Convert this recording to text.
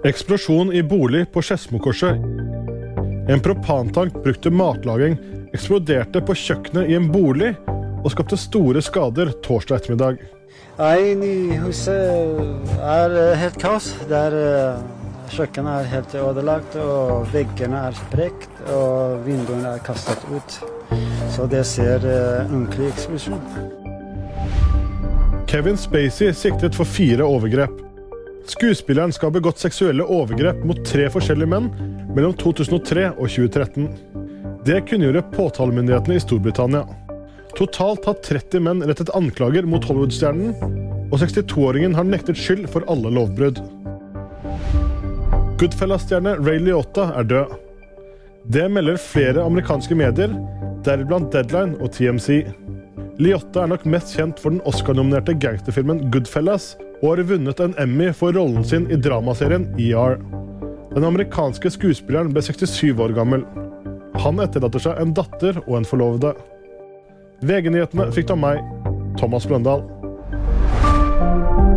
Eksplosjon i bolig på Skedsmokorset. En propantank brukt til matlaging eksploderte på kjøkkenet i en bolig og skapte store skader torsdag ettermiddag. Inne i huset helt kaos. Der kjøkkenet helt ødelagt, og veggene sprekt, og vinduene kastet ut. Så det ser ordentlig eksplosjon. Kevin Spacey siktet for 4 overgrep. Skuespilleren skal ha begått seksuelle overgrep mot 3 forskjellige menn mellom 2003 og 2013. Det kunngjorde påtalemyndighetene i Storbritannia. Totalt har 30 menn rettet anklager mot Hollywood-stjernen, og 62-åringen har nektet skyld for alle lovbrudd. Goodfellas-stjerne Ray Liotta død. Det melder flere amerikanske medier, deriblant Deadline og TMZ. Liotta nok mest kjent for den Oscar-nominerte gangsterfilmen Goodfellas, og har vunnet en Emmy for rollen sin i dramaserien ER. Den amerikanske skuespilleren ble 67 år gammel. Han etterlater seg en datter og en forlovede. VG-nyhetene fikk av meg, Thomas Bløndal.